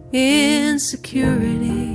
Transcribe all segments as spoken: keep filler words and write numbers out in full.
insecurity.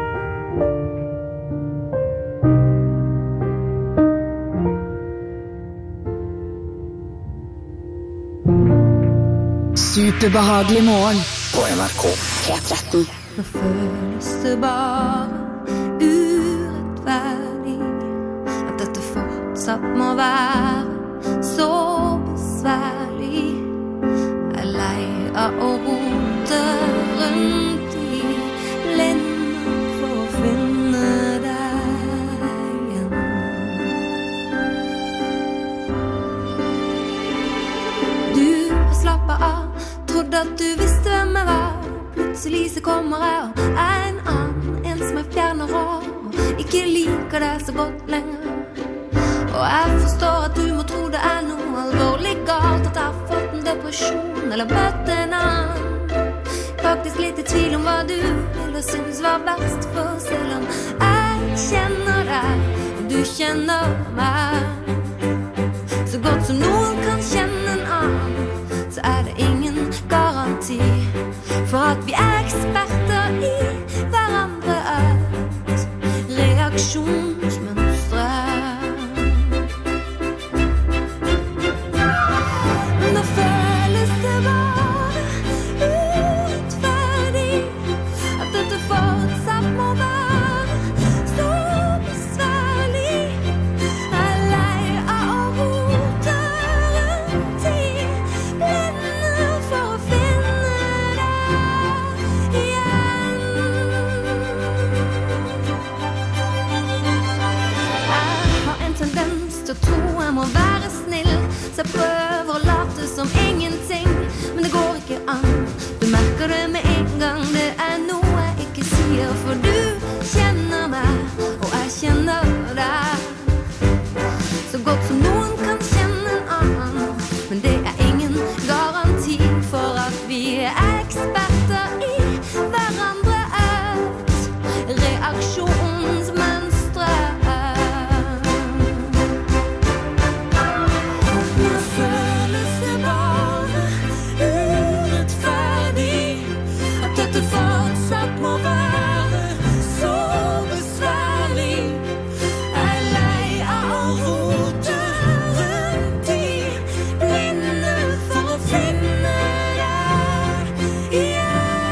Superbehagelig morgen på N R K P tretten. Nå føles det bare urettferdig at dette fortsatt må være så besværlig. Jeg er lei av å rote rundt i blinden for å finne deg igjen. Du slapper av, trodde at du visste hvem jeg var. Plutselig så kommer jeg og er en annen, en som er fjern og rar, og ikke liker deg så godt lenger. Og jeg forstår at du må tro det er noe alvorlig galt, at jeg har fått en depresjon eller møtt en annen. Faktisk litt i tvil om hva du ville synes var best, for selv om jeg kjenner deg og du kjenner meg så godt som noen kan kjenne en annen, så er det ingen garanti for at vi er eksperter i hverandres reaksjonsmønstre. Nå føles det bare urettferdig at dette fortsatt må være så besværlig. Jeg er lei av å rote rundt i blinde for å finne deg igjen. Jeg har en tendens til å tro jeg må være snill, så jeg prøver å late som ingenting, men det går ikke an. Du merker det med en gang, det er noe jeg ikke sier, for du kjenner meg, og jeg kjenner deg så godt som noen kan kjenne en annen, men det er ingen garanti for at vi er eksperter i hverandres reaksjonsmønstre. Nå føles det bare urettferdig at dette fortsatt må være så besværlig. Jeg er lei av å rote rundt i blinde for å finne deg igjen.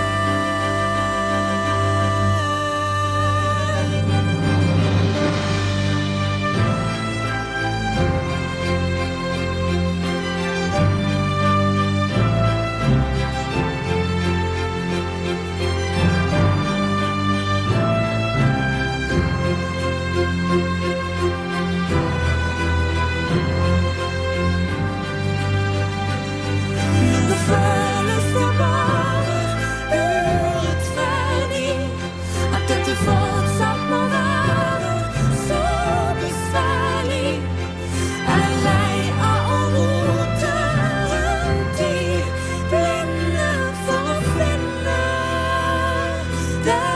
Nå føles det bare urettferdig at dette fortsatt må være så besværlig. Jeg er lei av å rote rundt i blinde for å finne deg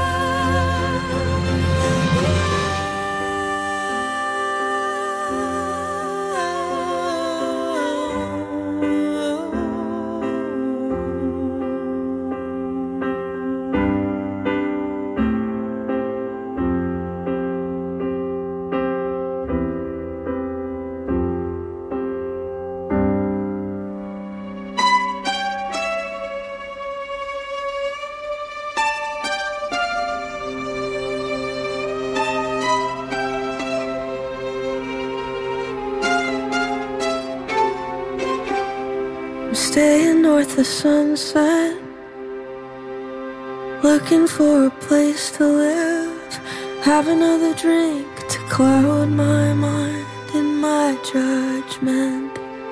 I'm staying north of Sunset, looking for a place to live, have another drink to cloud my mind and my judgment.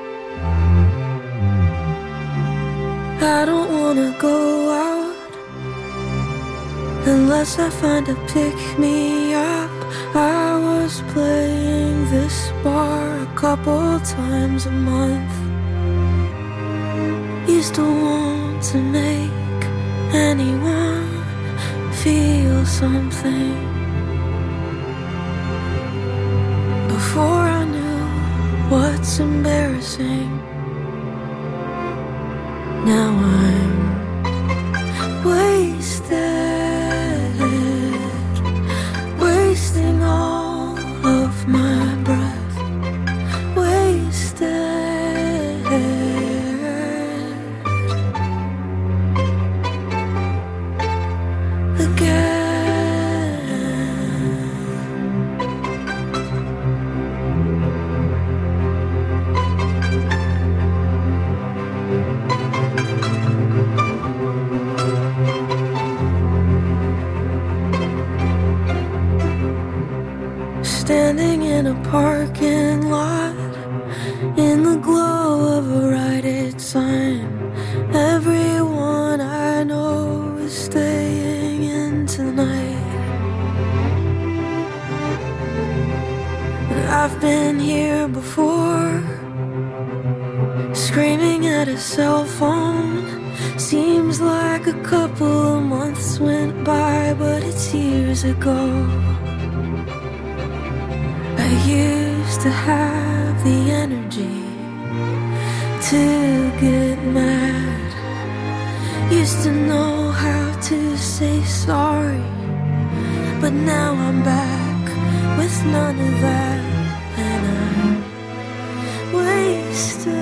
I don't wanna go out unless I find a pick-me-up. I was playing this bar a couple times a month. Used to want to make anyone feel something. Before I knew what's embarrassing, now I'm way a parking lot, in the glow of a Rite-Aid sign. Everyone I know is staying in tonight. I've been here before, screaming at a cell phone. Seems like a couple of months went by, but it's years ago. I used to have the energy to get mad, used to know how to say sorry, but now I'm back with none of that. And I'm wasted,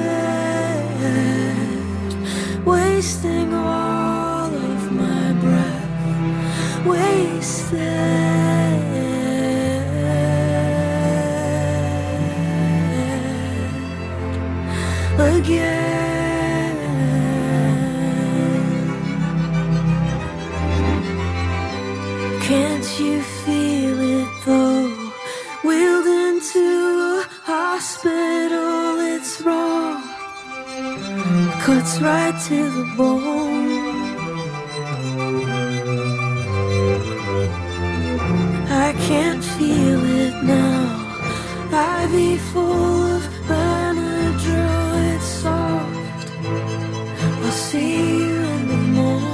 wasting all of my breath, wasted again. Can't you feel it though? Wheeled into a hospital, it's raw, cuts right to the bone. I can't feel it now. I be full of Benadryl, it's soft. I'll see you in the morning.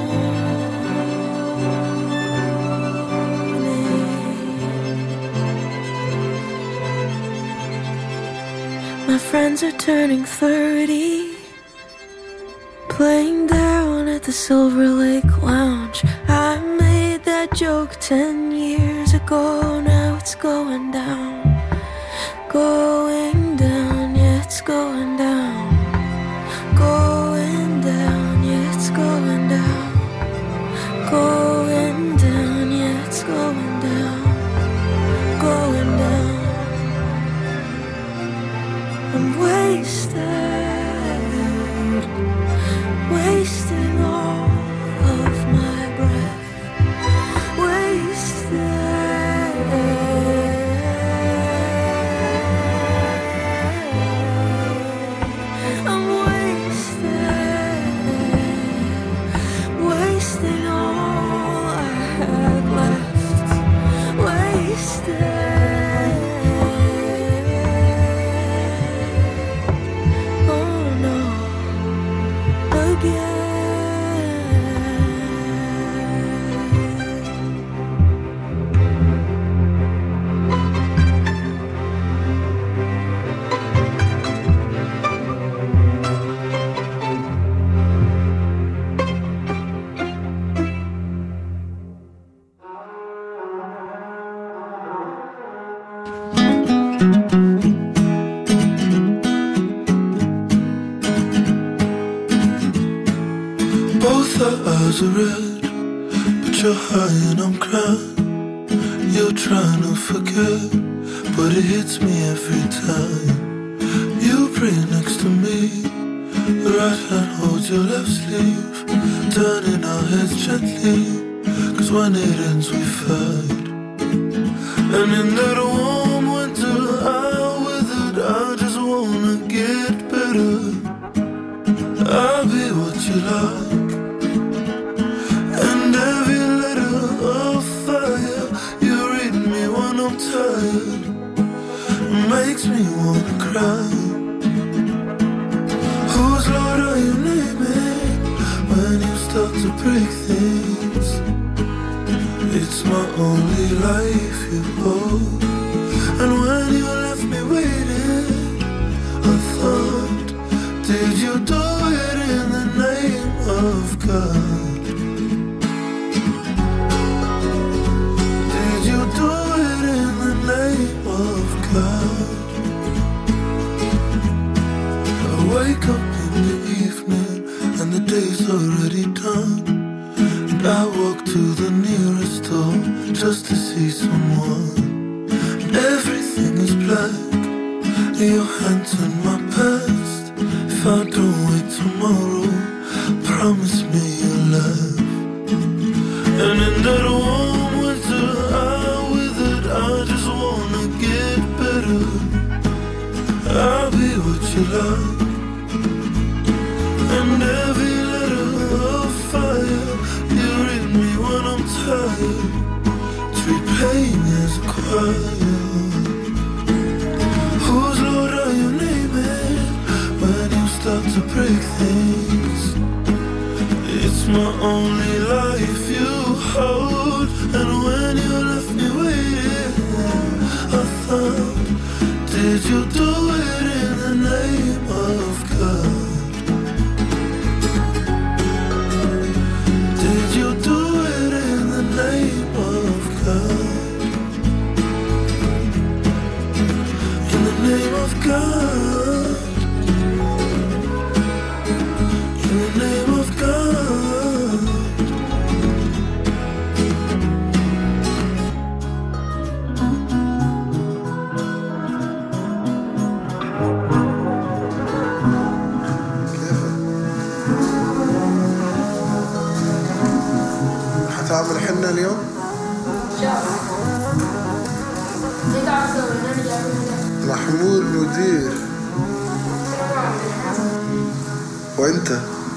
My friends are turning thirty, playing down at the Silver Lake Lounge. I made that joke ten years ago, now it's going down. Going down, yeah, it's going down. Going down, yeah, it's going down. Going down, yeah, it's going down. Going down. I'm wasted, wasting all of my breath, wasted. I'm wasted, wasting all I had left, wasted. Oh no, again. Both our eyes are red, but you're high and I'm crying. You're trying to forget, but it hits me every time. You pray next to me, the right hand holds your left sleeve, turning our heads gently, cause when it ends we fight. And in that warm winter I'm withered, I just wanna get better. I'll be what you like, and every letter of fire you read me when I'm tired makes me wanna cry. Whose Lord are you naming when you start to break things? It's my only life you hold, and when you left me waiting, I thought, did you do it in the name of God? Did you do it in the name of God? I wake up in the evening and the day's already done, and I walk to the nearest door just to see someone. And everything is black, your hands in my past. If I don't wait tomorrow, promise me you'll laugh. And in that warm winter I'm withered, I just wanna get better. like. And every letter of fire you read me when I'm tired. Treat pain as a choir. Whose Lord are you naming when you start to break things? It's my only life you hold. And when you left me waiting, I thought, did you do it in the name of God? Did you do it in the name of God? In the name of God. In the name of God. تعمل حنة اليوم؟ محمود مدير. وانت؟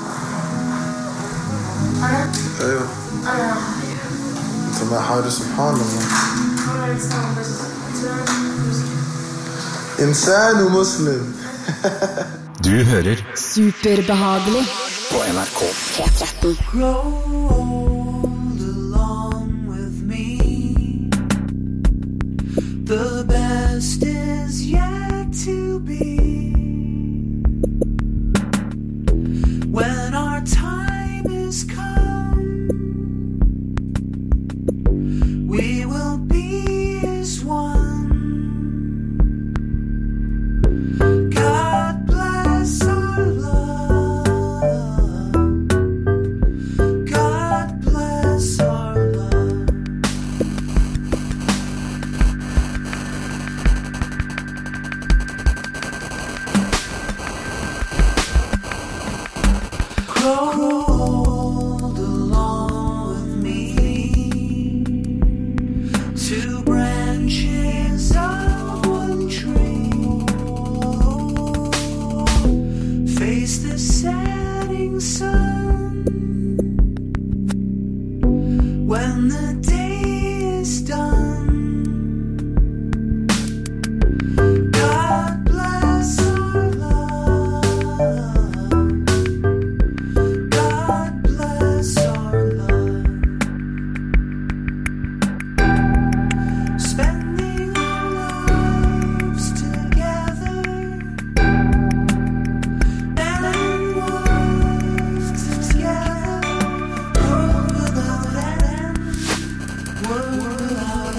أنا؟ ايوه أنا انت مع حارس سبحان الله. أنا إنسان بس إنسان ومسلم. Du hører Superbehagelig på N R K P tretten. The best is yet to be. When our time is come, we will be as one. God bless our love. God bless our love. Crawled along with me, two branches of one tree, face the setting sun. When the day is done, God bless our love. God bless our love. Spending our lives together, man and wife together, world without end, world without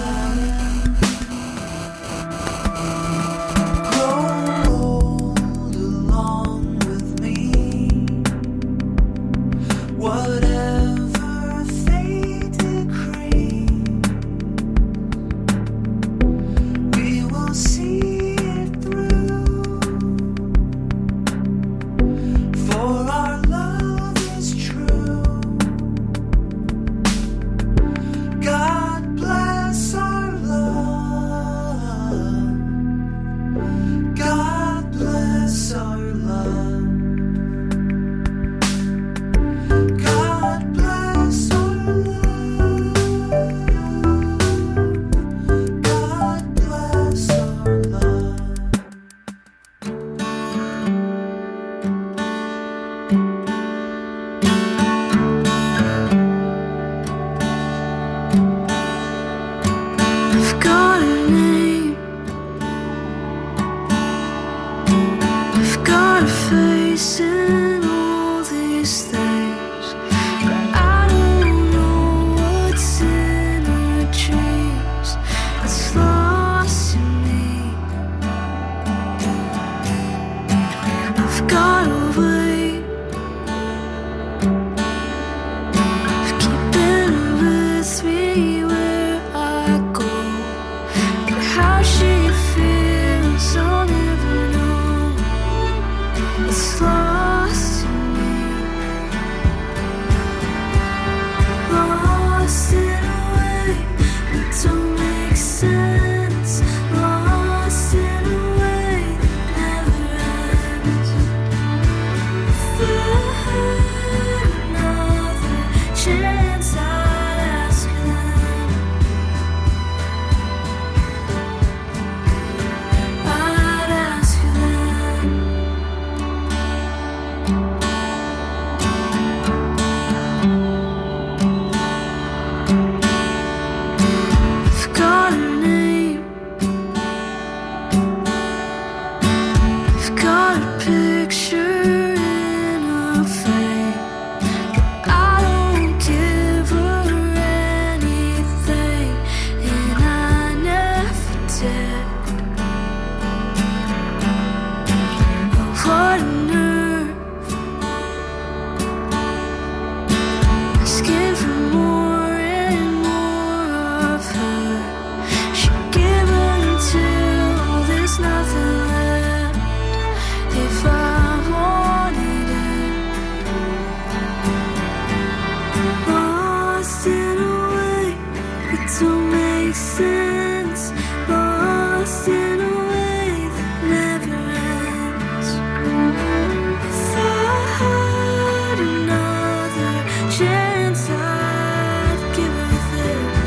chance I'd give her this.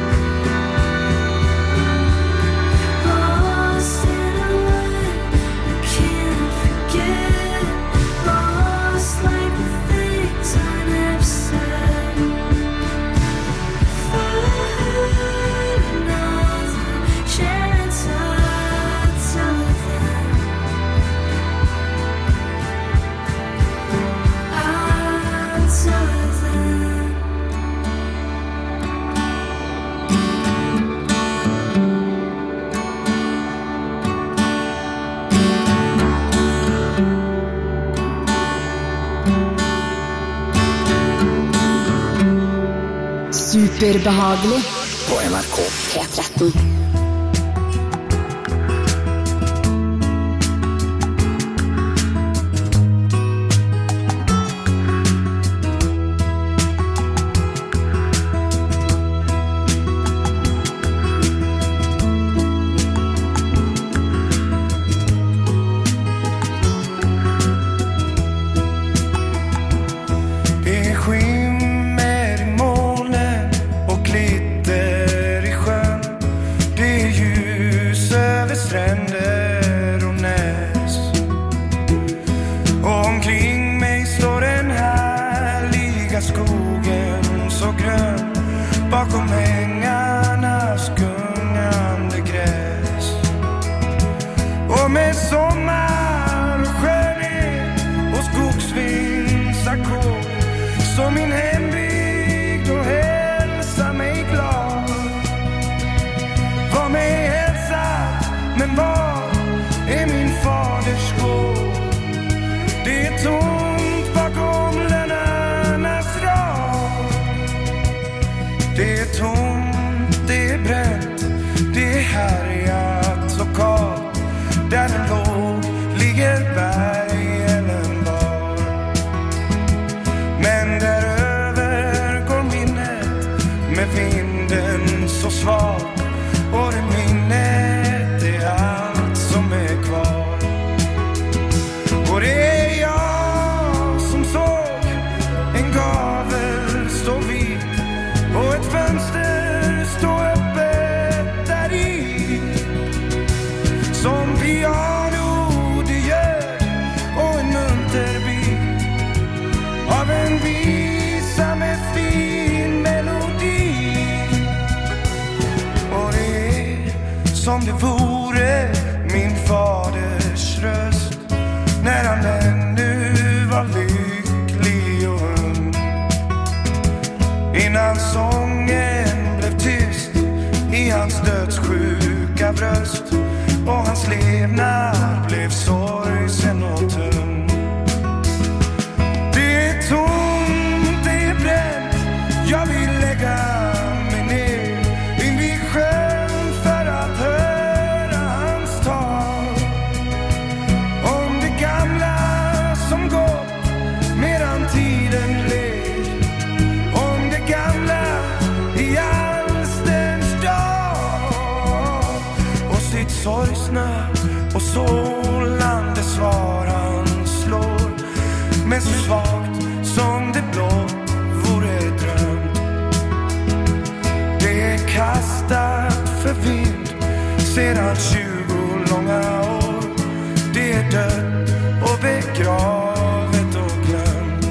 Lost in a way I can't forget. Lost like the things I never said. If I had another chance I'd tell her then. I'd tell her then. Superbehagelig på N R K P tretton. Det är skimmer i molnen och glitter i sjön. Det är ljus över stränder och näs. Och omkring mig står den härliga skogen så grön. Bakom ängarnas gungande gräs. Och med sommar och skönhet och skogsvindsackord som min hembygd och hälsa mig glad. Var mig hälsad, men var är min faders gård? Det är tomt bakom lönnarnas rad. Det är tomt, det är bränt, det är härjat och kallt. Där den låg ligger bergen var. Men däröver går minnet med vinden så svag. Och det minnet är allt som är kvar. Och det är jag som såg en gavel stå vid och ett fönster stå öppet där i. Som piano det gör och en munterbit av en visa med fin melodi. Och det är som det vore min faders röst när han ännu var lycklig och ung. Innan sången blev tyst i hans dödssjuka bröst och hans levnad blev sorgsen och tung. Det är tomt, det är bränt, jag vill lägga mig ner in vid sjön för att höra hans tal. Om det gamla som gått medan tiden led. Om det gamla i allstens dag. Och sitt sorgsna och sålande svar han slår. Men så svagt som det blott vore drömt. Det är kastat för vind sedan tjugo långa år. Det är dött och begravet och glömt.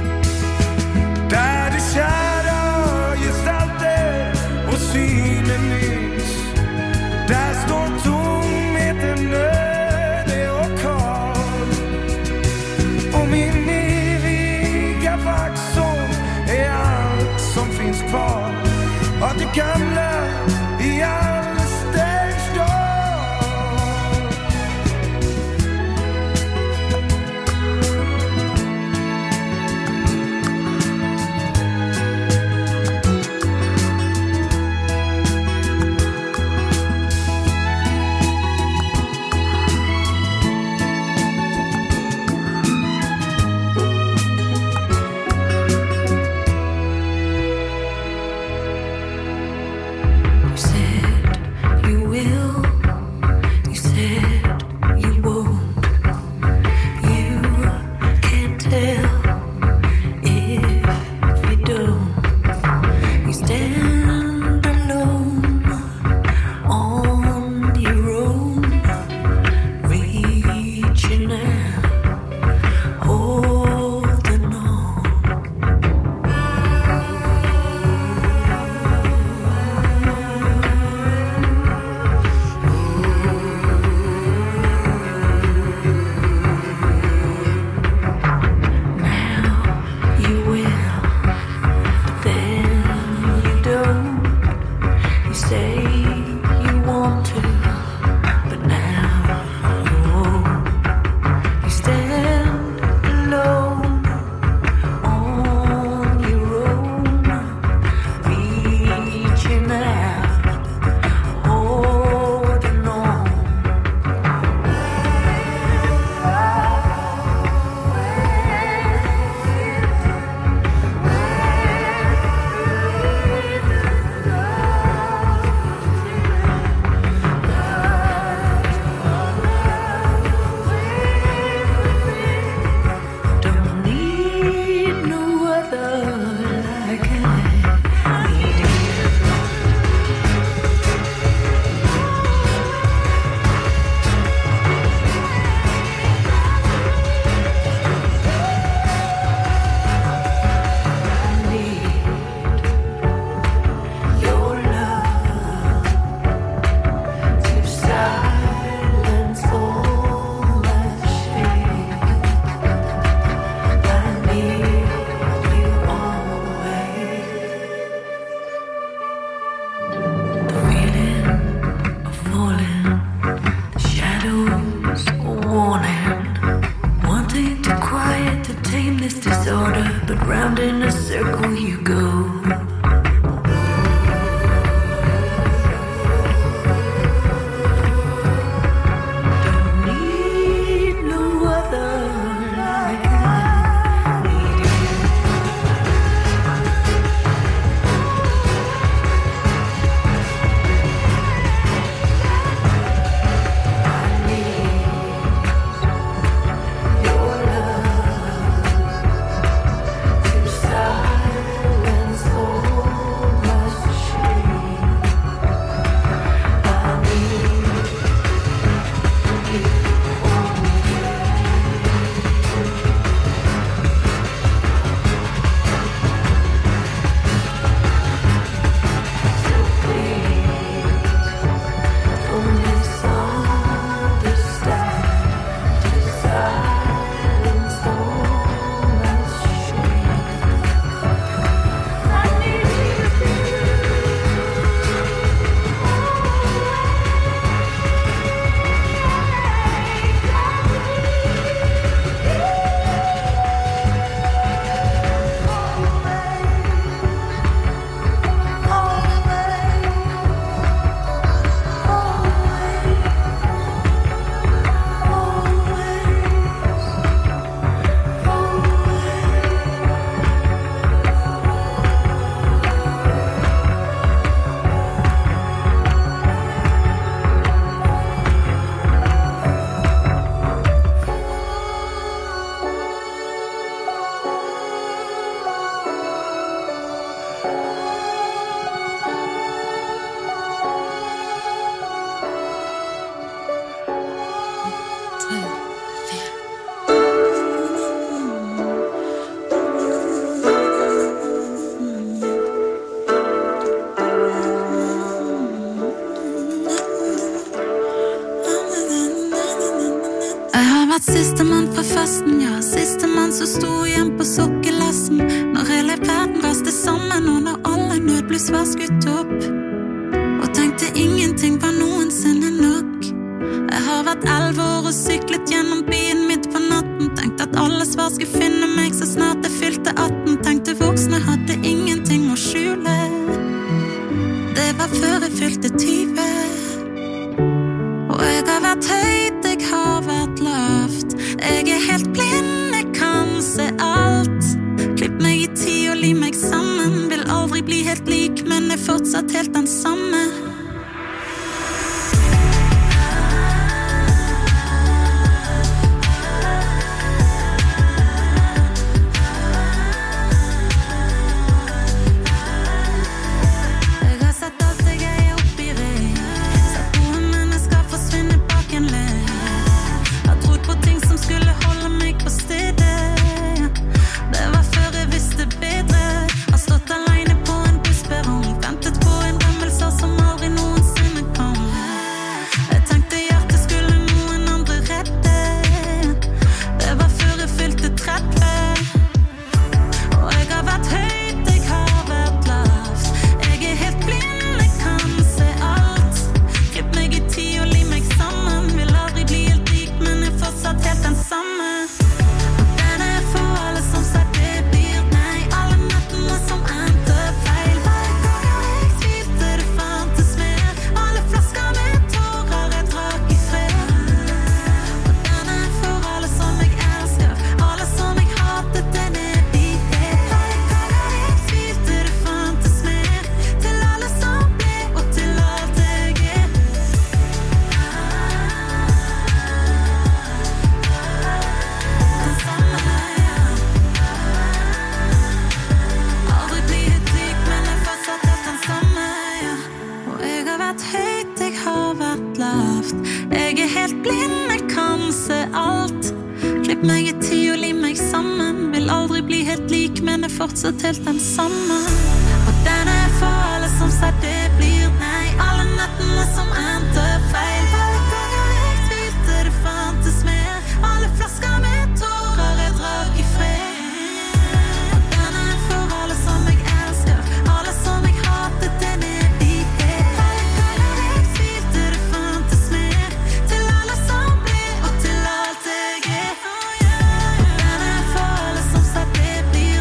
Där det kära gestalter och synen minns. Där står tomheten öde och kall. Och min eviga vaxsång är allt som finns kvar av det gamla i allstens dag. Siste mann fra festen, ja, siste mann som sto igjen på sukkerlessen. Når hele verden raste sammen, og når alle nødbluss var skutt opp. Og tenkte ingenting var noensinne nok. Jeg har vært elleve år og syklet gjennom byen midt på natten. Tenkte at alle svar skulle finne meg så snart jeg fylte atten. Tenkte voksne hadde ingenting å skjule. Det var før jeg fylte tyve. Og jeg har vært høyt, jeg har vært lavt. Jeg er helt blind, jeg kan se alt. Klipp meg i tid og li meg sammen. Vil aldri bli helt lik, men er fortsatt helt den samme. Fortsatt helt den samme. Og den er for alle som sa det blir nei. Alle nettene som endte feil. Alle ganger jeg tvilte det fantes mer. Alle flasker med tårer jeg drak i fred. Og den er for alle som jeg elsker. Alle som jeg hatet den evighet. Alle ganger jeg tvilte det fantes mer. Til alle som ble og til alt jeg er. Og den er for alle som sa det blir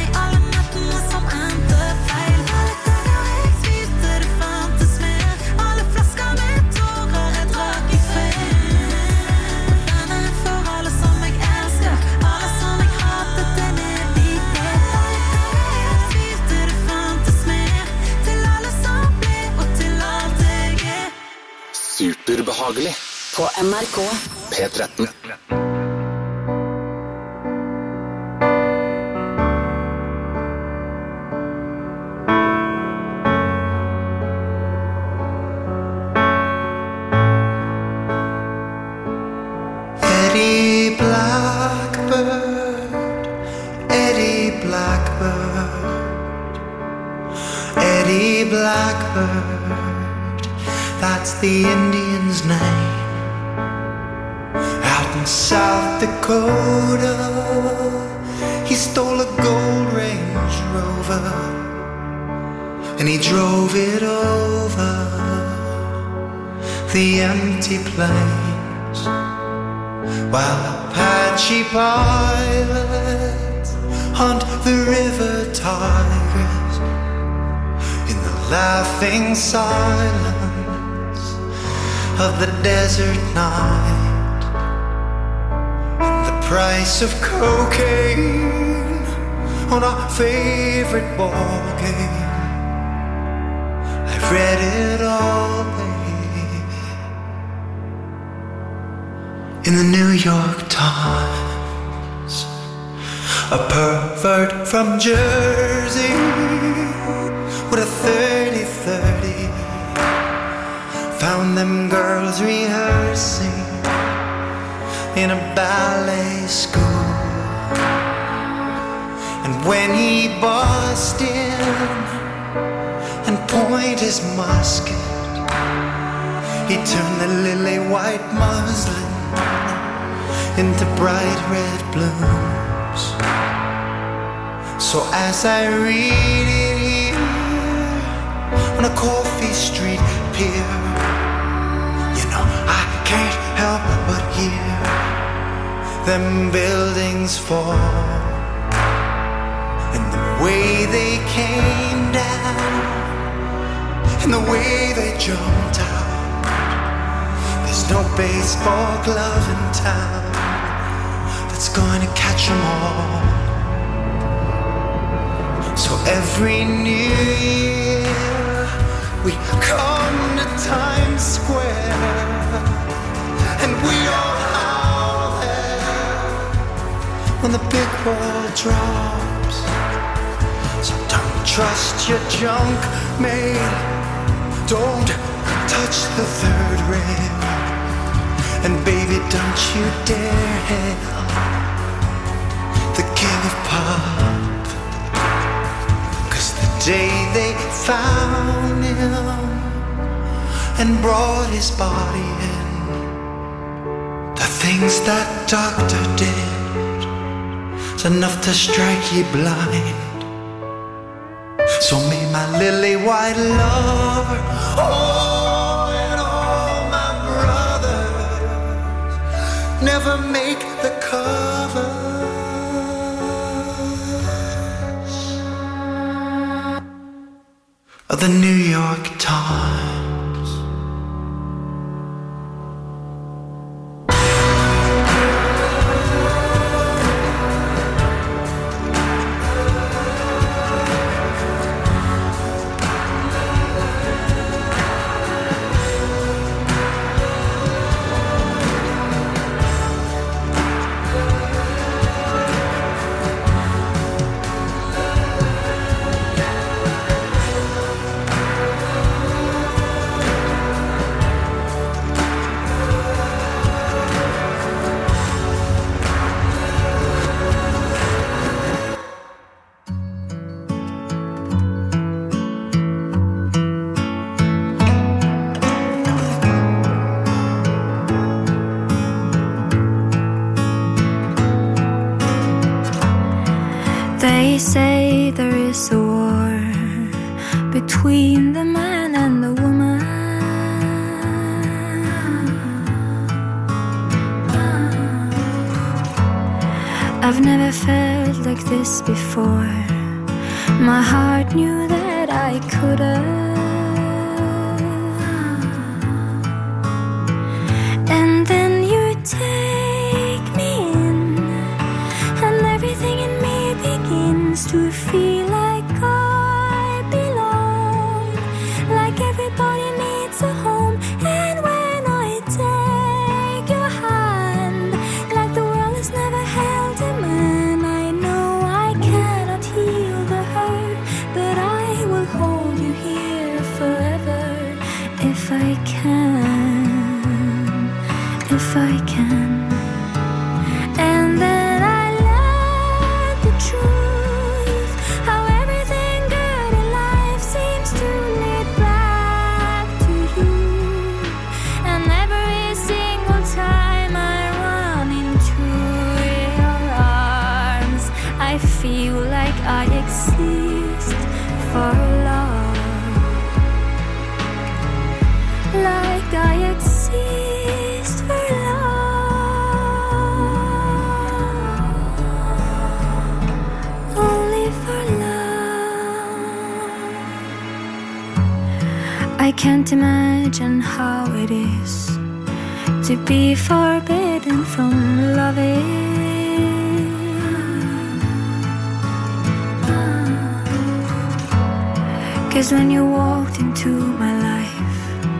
som endte feil. Alle ganger jeg tvilte det fantes mer. Alle flasker med tårer jeg drak i fred. Og den er for alle som jeg elsker. Alle som jeg hatet den evighet. Alle ganger jeg tvilte det fantes mer. Til alle som ble og til alt jeg er. Superbehagelig på N R K P tretten. Blackbird, that's the Indian's name. Out in South Dakota, he stole a gold Range Rover, and he drove it over the empty plains, while Apache pilots hunt the river tigers laughing silence of the desert night. And the price of cocaine on our favorite ball game. I've read it all, baby, in the New York Times. A pervert from Jersey with a thirty thirty found them girls rehearsing in a ballet school. And when he bust in and point his musket, he turned the lily white muslin into bright red blooms. So as I read it here on a coffee street pier, you know I can't help but hear them buildings fall, and the way they came down, and the way they jumped out. There's no baseball glove in town that's going to catch them all. So every new year we come to Times Square, and we all howl there when the big ball drops. So don't trust your junk mail, don't touch the third rail, and baby don't you dare hail the king of pop, 'cause the day they found him and brought his body in, the things that doctor did is enough to strike you blind. So may my lily white lover, oh, and all my brothers never make the covers of the New York Times. They say there is a war between the man and the woman. I've never felt like this before. My heart knew that I couldn't. And then you take me in, and everything in me begins to feel like I belong, like everybody needs a home. And when I take your hand, like the world has never held a man, I know I cannot heal the hurt, but I will hold you here forever if I can, if I can. And then I learned the truth, how everything good in life seems to lead back to you. And every single time I run into your arms, I feel like I exist for love, like I exist for love, only for love. I can't imagine how it is to be forbidden from loving. 'Cause when you walked into my life,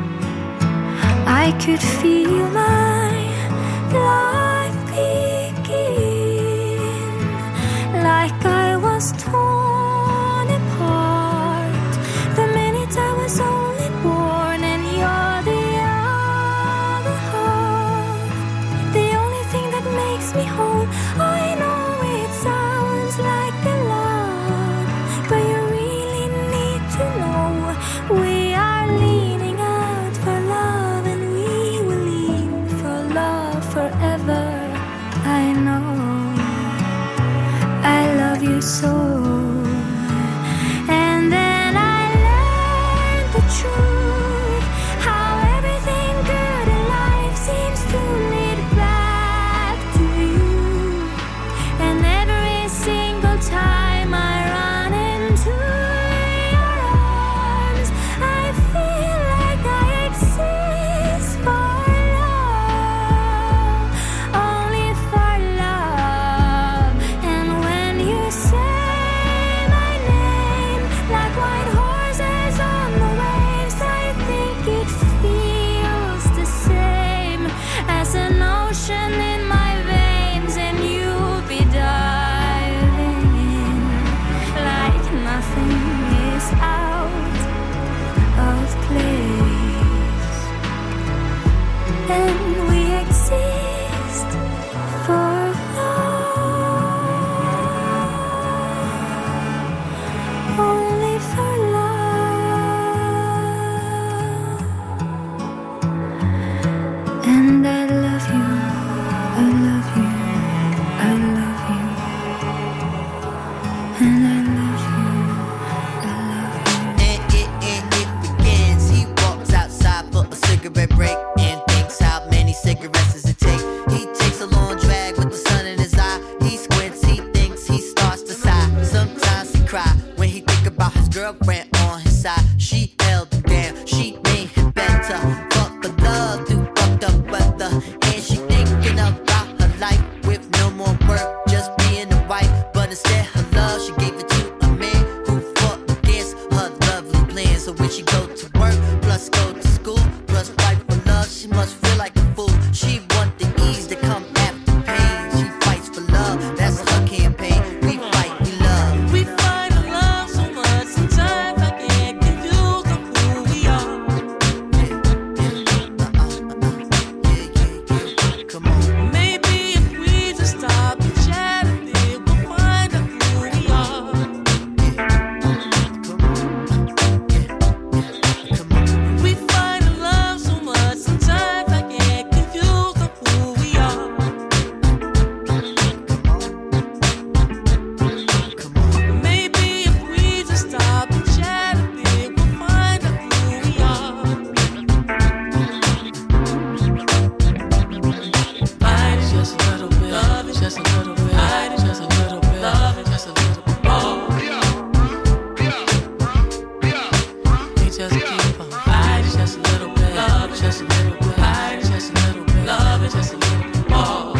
I could feel my life begin, like I was torn apart the minute I was only born. And you're the other half, the only thing that makes me whole. I know it sounds like a lot, but you really need to know we are leaning out for love, and we will lean for love forever. girlfriend on his side. She held him down, she made him better. Fuck the love through fucked up weather. And she thinking about her life with no more work, just being a wife. But instead her love, she gave it to a man who fought against her lovely plans. So when she go to work, plus go to school, plus fight for love, she must feel like a fool. She want the ease to come after pain. She fights for love, that's her campaign. We fight, we love. We fight and love so much, sometimes I get confused on who we are. Come on. Maybe if we just stop and chat a bit, we'll find out who we are. We fight and love so much, sometimes I get confused on who we are. Maybe if we just stop and chat a bit, we'll find out who we are. Fight is just a little bit, love is just a little bit, fight is just a little bit, love is just a little bit more. We just keep on. Fight is just a little bit, love is just a little bit, fight is just a little bit, love is just a little bit more.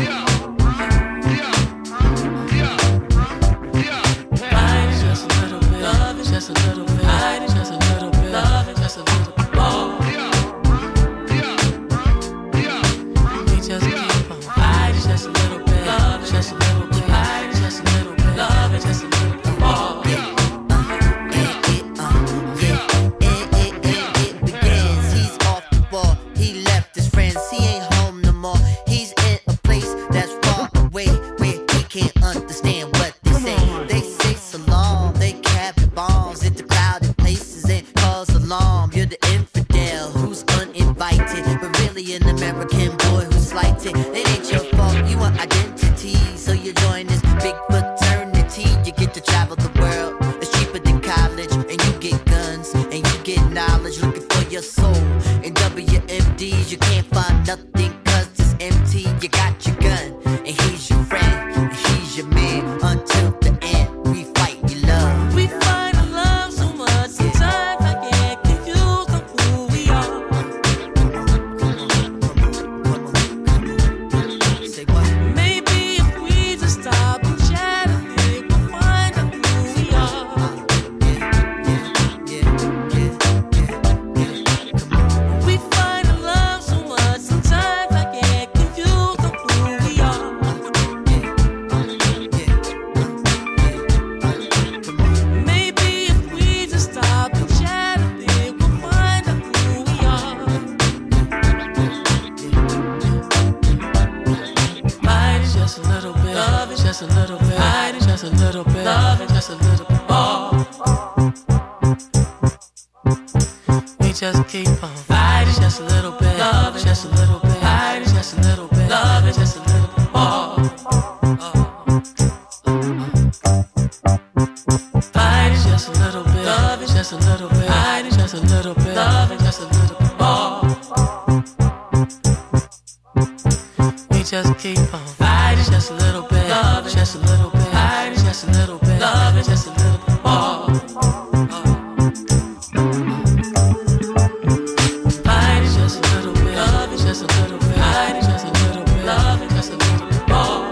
Fight is just a little bit, love is just a little bit, fight is just a little bit, love is just a little bit more. We just keep on. Fight is just a little bit, love is just a little bit, fight is just a little bit, love is just a little bit more. It begins. He's off the ball. He left his friends. He ain't home no more. He's in a place that's far away where he can't understand what they say. They say so long. They carry bombs into crowded places and cause alarm. You're the infidel who's uninvited, but really an American boy who's slighted. It ain't your fault. You want identity, so you join this big fraternity. You get to travel the world. It's cheaper than college, and you get guns and you get knowledge. Looking for your soul in W M Ds. You can't find nothing 'cause it's empty. You got your gun, and he's your friend, and he's your man until the end. We fight, we love. We fight and love so much, sometimes I get confused on who we are. Say what? Maybe if we just stop and chat a bit, we'll find out who we are. We fight and love so much, sometimes I get confused on who we are. Maybe if we just stop and chat a bit, we'll find out who we are. Fight is just a little bit, love is just a little bit, fight is just a little bit, love is just a little bit more. We just keep on. Fight is just a little bit, love is just a little bit, fight is just a little bit, love is just a little bit more. Fight is just a little bit, love is just a little bit, fight is just a little bit, love is just a little bit more. We just keep on. Fight is just a little bit, love is just a little bit, fight is just a little bit, love is just a little bit more. Fight is just a little bit, love is just a little bit, fight is just a little bit, love is just a little bit more.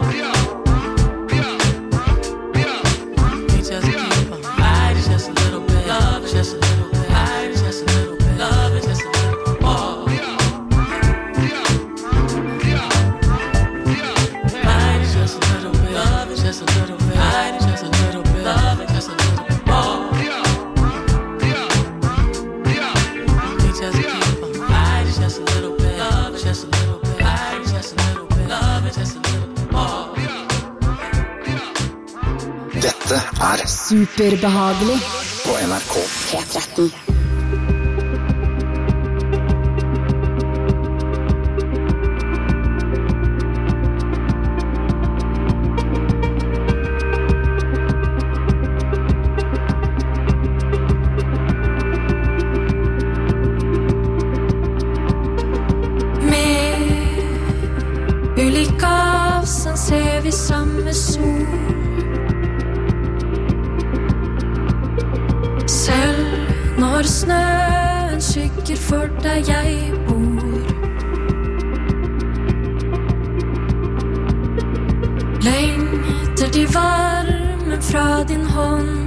We just keep on. Fight is just a little bit, love is just a little bit, fight is just a little bit, love is just a little bit more. Fight is just a little bit, love is just a little bit, fight is just a little bit, love is just a little bit more. We just keep on. Fight is just a little bit, love is just a little bit, fight is just a little bit, love is just a little bit more. Dette er Superbehagelig på N R K P tretten. samme sol. Selv når snøen skygger for der jeg bor, lengter de varmen fra din hånd.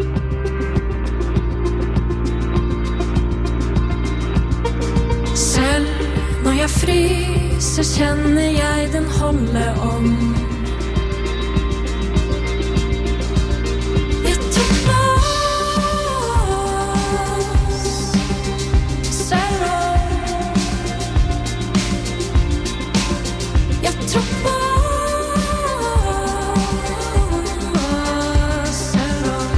Selv når jeg fryser kjenner jeg den holde om. Jeg tar plass selv om jeg tror på selv om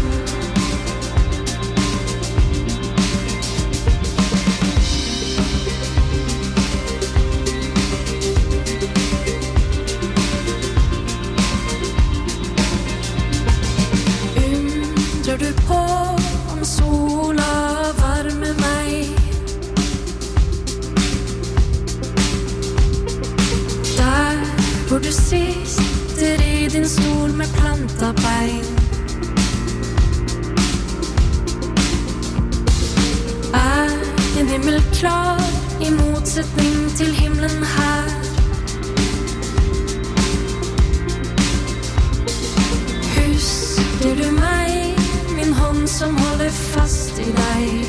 undrer du på om sola varmer meg? Der hvor du sitter i din stol med planta bein, er en himmel klar i motsetning til himmelen her. Husker du meg, min hånd som holder fast i deg?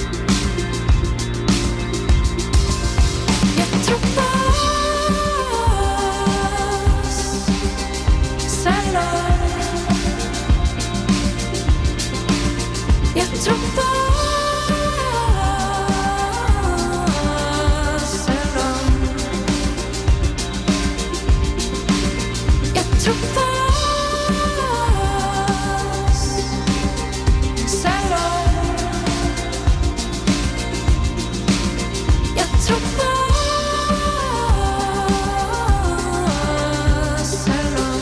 Jeg tror på oss selv om jeg tror på oss selv om jeg tror på oss selv om jeg tror på oss selv om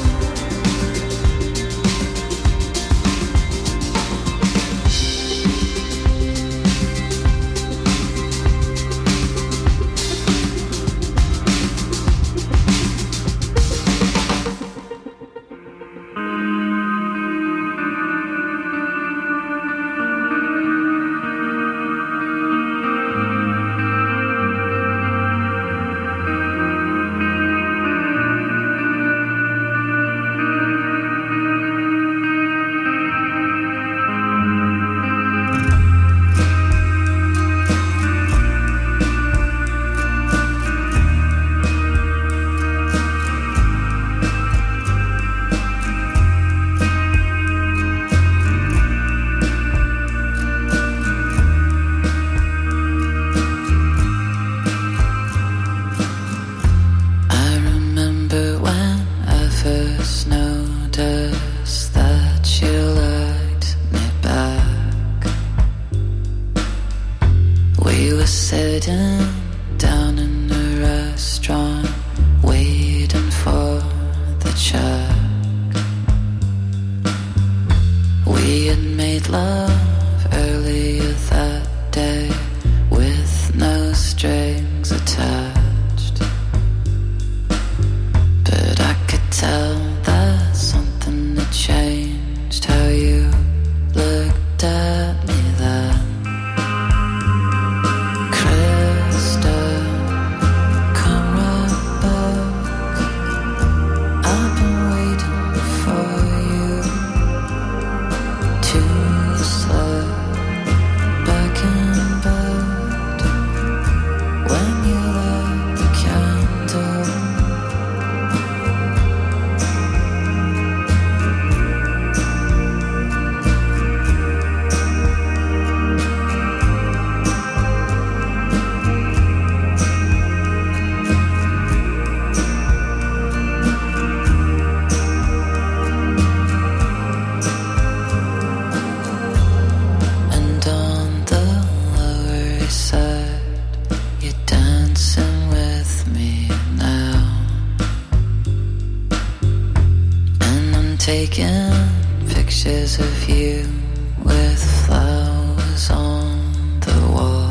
taking pictures of you with flowers on the wall.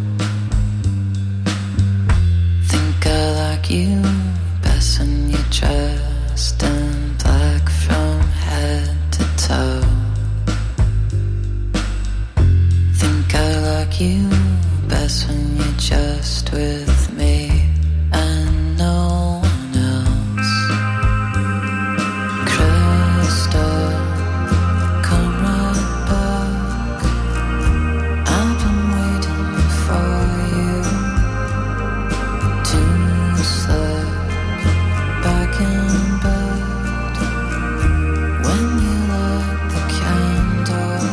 Think I like you best when you're dressed in black from head to toe. like you best when you're just with me and no one else. Crystal, come right back. I've been waiting for you to slip back in bed when you light the candle.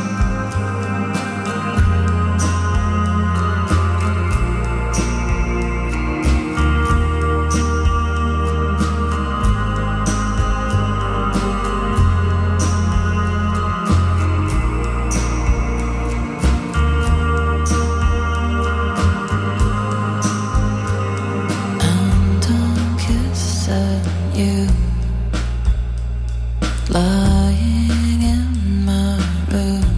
And I'm kissing you, lying in my room,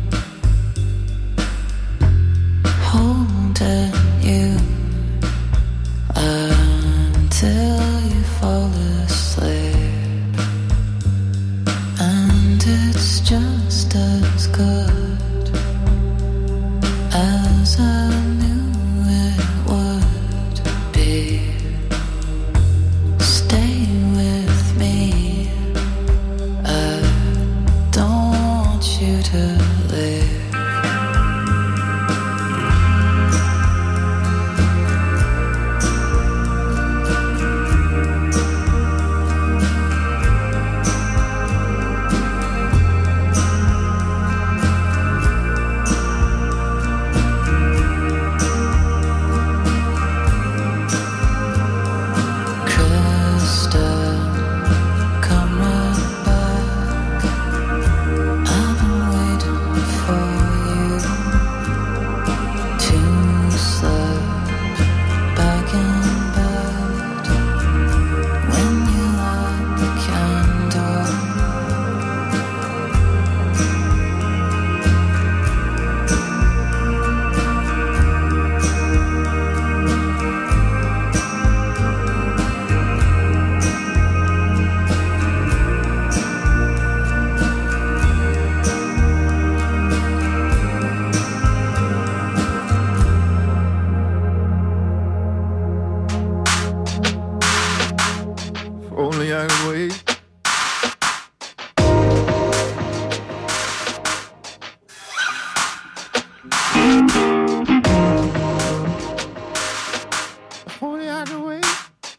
holding you until you fall asleep. And it's just as good as I knew it would be. Stay with me, I don't want you to leave. Crystal, come right back. I've been waiting for you to slip back in bed when you light the candle. If only I could wait. If only I could wait.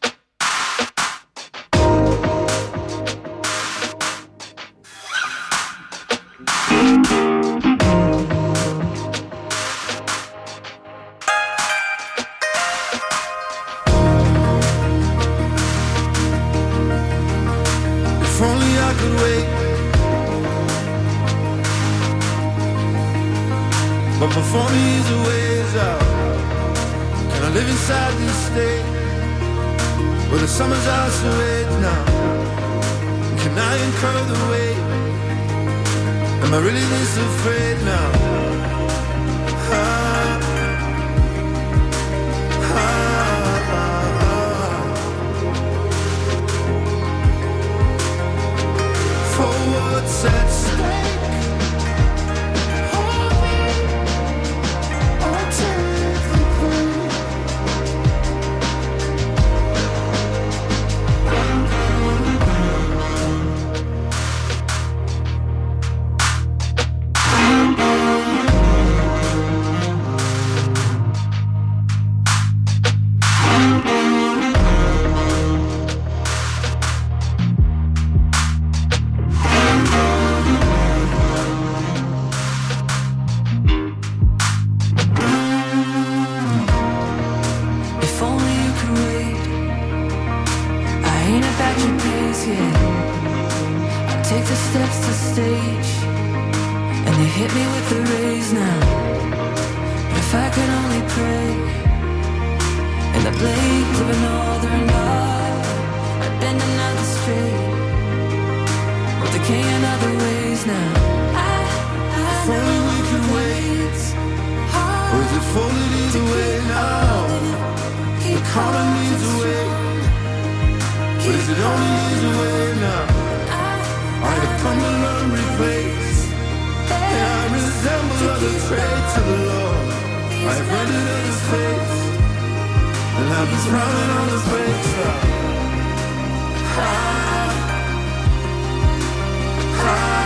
If only I could wait. But my phone is a ways out. Can I live inside this state where the summers are so late now? Can I incur the weight? Am I really this afraid now? Ah, ah, ah. For what's at stake? Hold me, or take the pain. If only you could wait. I ain't about your pace yet. I take the steps to stage, and they hit me with the rays now. But if I could only pray, in the blink of an northern eye, I'd bend another straight, or decay in other ways now. I, I If only we could wait. Or is it folded either way now? The karma needs a way. But is it only needs a way now? I have come to learn replace. And I resemble other traits of the Lord. I read it in his face, and I've been smiling on his face. Ah, ah.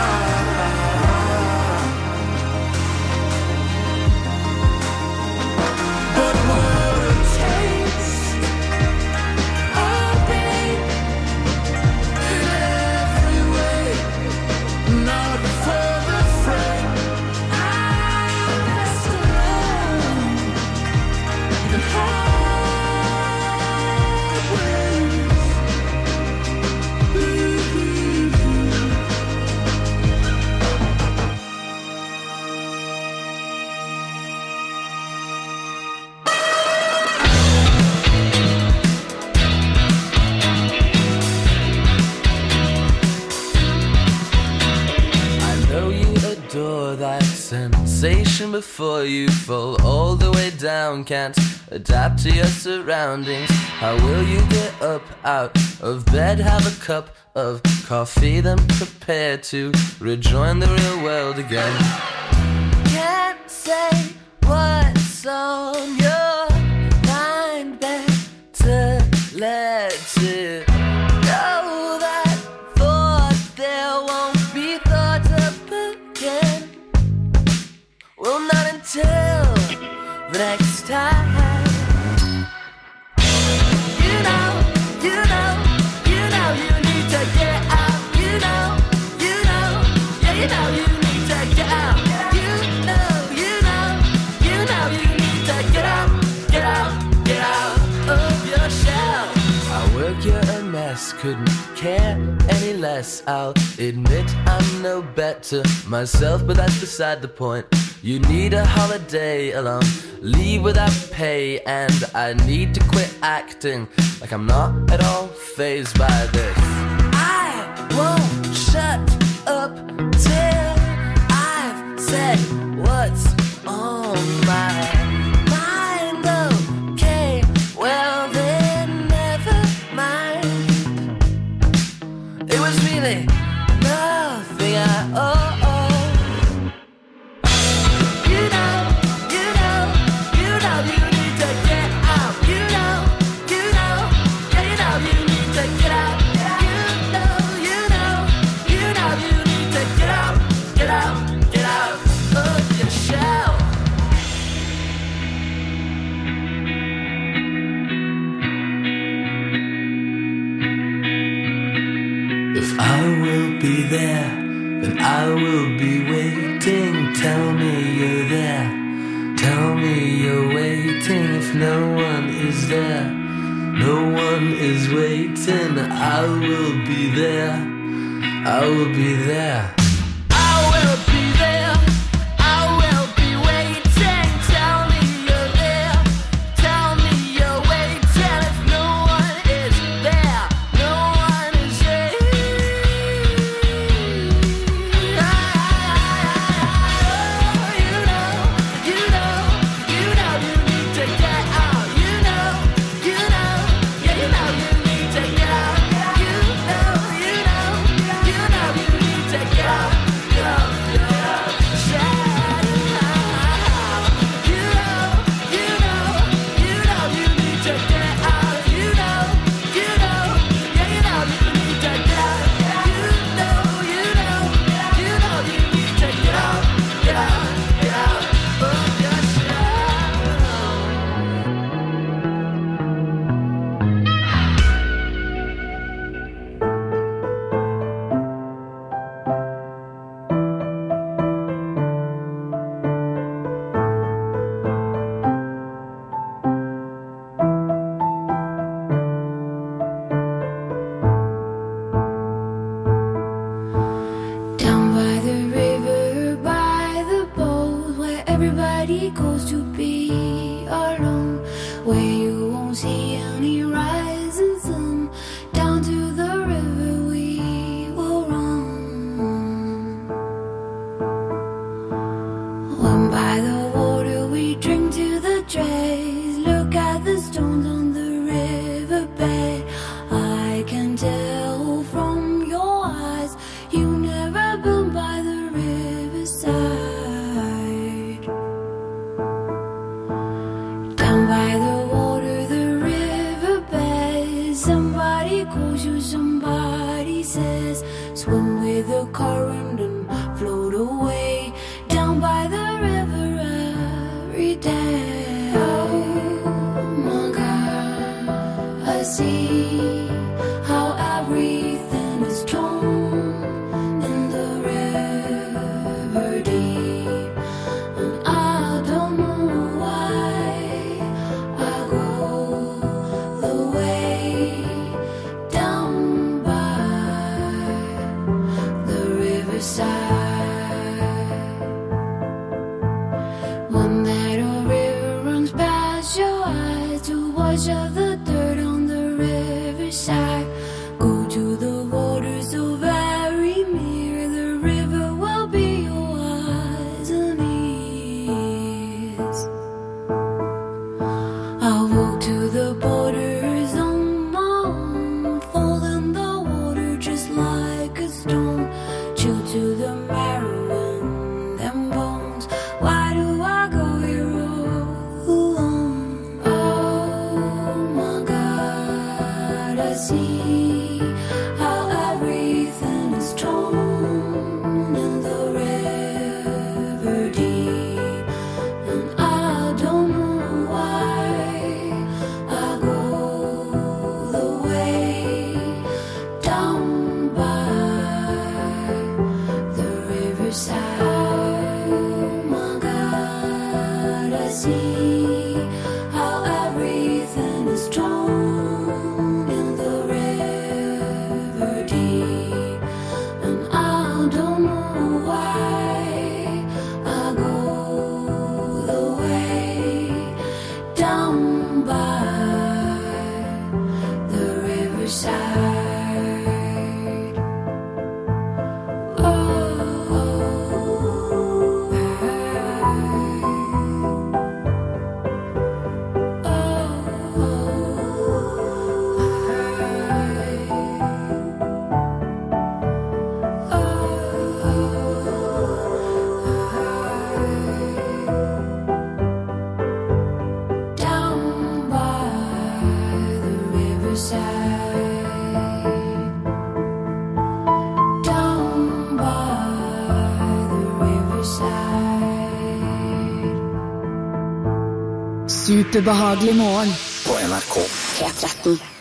Sensation before you fall all the way down. Can't adapt to your surroundings. How will you get up out of bed? Have a cup of coffee, then prepare to rejoin the real world again. Can't say what's on your mind, better let it go. That thought there won't be thought up again. Well, not until the next time. You know, you know, you know you need to get out. You know, you know, yeah, you know you need to get out. You know, you know, you know you need to get out, get out, get out of your shell. I work, you're a mess, couldn't care any less. I'll admit I'm no better myself, but that's beside the point. You need a holiday alone, leave without pay, and I need to quit acting like I'm not at all fazed by this. I won't shut up till I've said what's on my mind. Okay, well then never mind. It was really nothing at all. Be there, then I will be waiting. Tell me you're there, tell me you're waiting. If no one is there, no one is waiting. I will be there, I will be there. I will be there, I will be waiting. Tell me you're there, tell me you're waiting. If no one is there, no one is there. by the water, the riverbed. Somebody calls you, somebody says, swim with the current and float away down by the river every day. Oh my God, I see how everything is torn in the river deep, and I don't know why I go the way down by the riverside. One night a river runs past your eyes to wash out the dirt on the riverside. Go to the water so very near, the river will be your eyes and ears. I'll walk to the borders on my own, fall in the water just like a stone, chill to the marrow in them bones. Why do I go here all alone? Oh my God, I see how everything is torn in the river deep, and I don't know why I go the way down by the riverside. Oh my God, I see how everything is torn in the river deep, and I don't know why I go the way down by the riverside. Down by the riverside. Down by the riverside. Superbehagelig morgen på N R K P tretten.